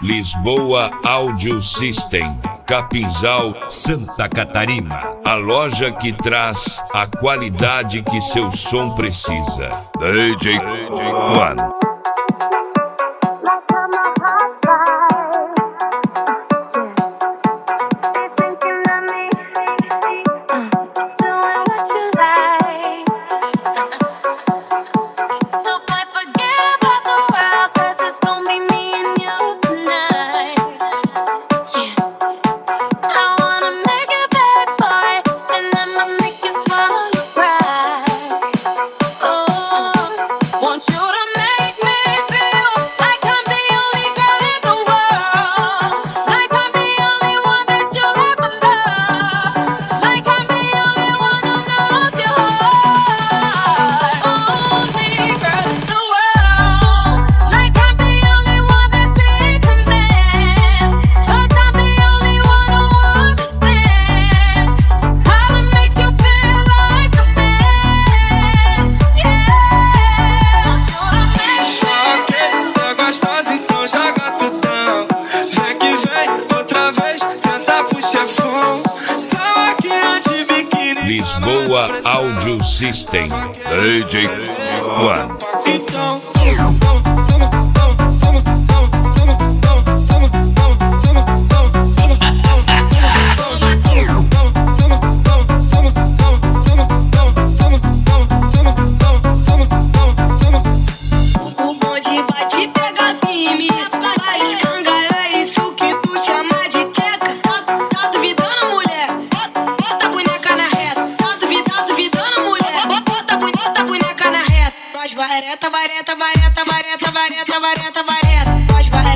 Lisboa Audio System, Capinzal, Santa Catarina. A loja que traz a qualidade que seu som precisa. DJ One. Lisboa Audio System, DJ One. O bonde vai te pegar firme, vai escangalhar isso que tu chama de tcheca. Tá duvidando, mulher? Bota a boneca na reta. Tá duvidando, mulher? Bota a boneca na reta. Nós vareta, vareta, vareta, vareta, vareta, vareta, vareta. Nós vareta.